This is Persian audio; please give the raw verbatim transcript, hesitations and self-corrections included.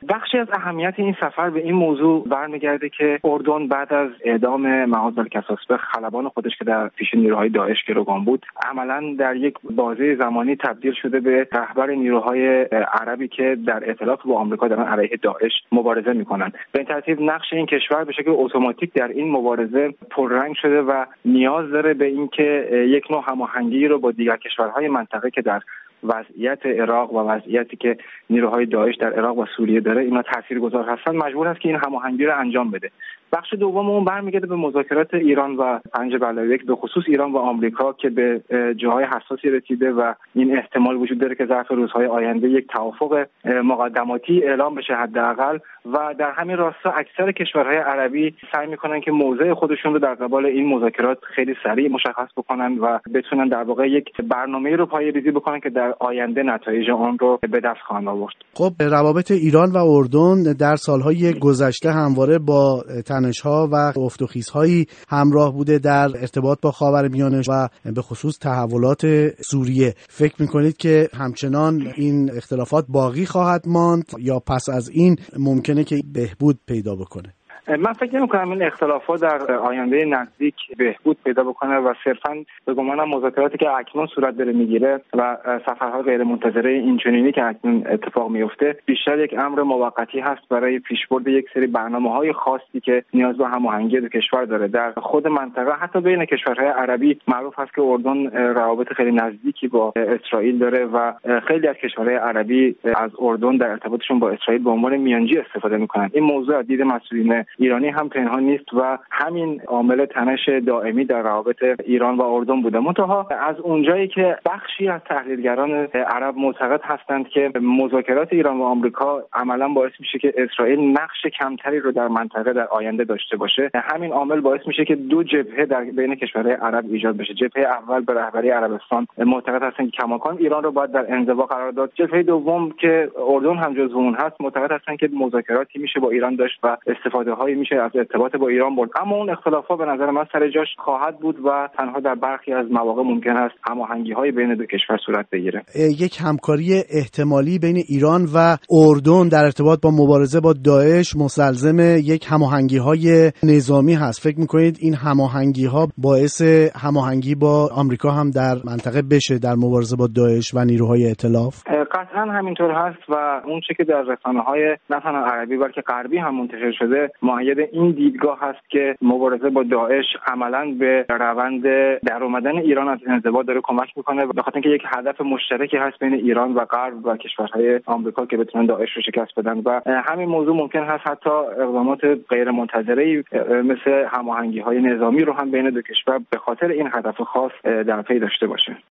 بخشی از اهمیت این سفر به این موضوع برمیگرده که اردن بعد از اعدام معاذ الکساسبه خلبان خودش که در پیش نیروهای داعش گروگان بود، عملاً در یک بازه زمانی تبدیل شده به رهبر نیروهای عربی که در ائتلاف با آمریکا دارن علیه داعش مبارزه میکنن. به این ترتیب نقش این کشور به شکل اتوماتیک در این مبارزه پررنگ شده و نیاز داره به اینکه یک نوع هماهنگی رو با دیگر کشورهای منطقه که در وضعیت عراق و وضعیتی که نیروهای داعش در عراق و سوریه داره اینا تاثیرگذار هستن، مجبور است که این هماهنگی رو انجام بده. بخش دوم اون برمیگرده به مذاکرات ایران و پنج به علاوه یک، به خصوص ایران و آمریکا که به جاهای حساسی رسیده و این احتمال وجود داره که ظرف روزهای آینده یک توافق مقدماتی اعلام بشه حداقل. و در همین راستا اکثر کشورهای عربی سعی میکنن که موضع خودشون رو در قبال این مذاکرات خیلی سریع مشخص بکنن و بتونن در واقع یک برنامه‌ای رو پایه‌ریزی بکنن که در آینده نتایج آن رو به دست خواهند آورد. خب روابط ایران و اردن در سالهای گذشته همواره با تنش‌ها و افت و خیزهایی همراه بوده در ارتباط با خاورمیانه و به خصوص تحولات سوریه. فکر می‌کنید که همچنان این اختلافات باقی خواهد ماند یا پس از این ممکنه که بهبود پیدا بکنه؟ من فکر نمی‌کنم این اختلافات در آینده نزدیک بهبود پیدا بکنه و صرفاً به گمانم مذاکراتی که اکنون صورت داره میگیره و سفرهای غیر منتظره اینچنینی که اکنون اتفاق میفته بیشتر یک امر موقتی هست برای پیشبرد یک سری برنامه‌های خاصی که نیاز به هماهنگی دو کشور داره. در خود منطقه حتی بین کشورهای عربی معروف است که اردن روابط خیلی نزدیکی با اسرائیل داره و خیلی از کشورهای عربی از اردن در ارتباطشون با اسرائیل به عنوان میانجی استفاده می‌کنن. این موضوع از دید مسئولین ایرانی هم پنهان نیست و همین عامل تنش دائمی در روابط ایران و اردن بوده. منتها از اونجایی که بخشی از تحلیلگران عرب معتقد هستند که مذاکرات ایران و آمریکا عملاً باعث میشه که اسرائیل نقش کمتری رو در منطقه در آینده داشته باشه، همین عامل باعث میشه که دو جبهه در بین کشورهای عرب ایجاد بشه. جبهه اول به رهبری عربستان معتقد هستند که کماکان ایران رو باید در انزوا قرار داد. جبهه دوم که اردن هم جزو اون هست معتقد هستند که مذاکراتی میشه با ایران داشت و استفاده های میشه از ارتباط با ایران برد. اما اون اختلافات به نظر من سر جاش خواهد بود و تنها در برخی از مواقع ممکن است هماهنگی‌های بین دو کشور صورت بگیره. یک همکاری احتمالی بین ایران و اردن در ارتباط با مبارزه با داعش مستلزم یک هماهنگی‌های نظامی هست. فکر می‌کنید این هماهنگی‌ها باعث هماهنگی با آمریکا هم در منطقه بشه در مبارزه با داعش و نیروهای ائتلاف؟ قطعاً همینطور هست و اون چه که در رسانه‌های نه تنها عربی بلکه غربی هم منتشر شده مؤید این دیدگاه هست که مبارزه با داعش عملاً به روند در اومدن ایران از انزوا داره کمک میکنه، به خاطر اینکه یک هدف مشترکی هست بین ایران و غرب و کشورهای آمریکا که بتونن داعش رو شکست بدن و همین موضوع ممکن هست حتی اقدامات غیر منتظره‌ای مثل هماهنگی‌های نظامی رو هم بین دو کشور به خاطر این هدف خاص در پی داشته باشه.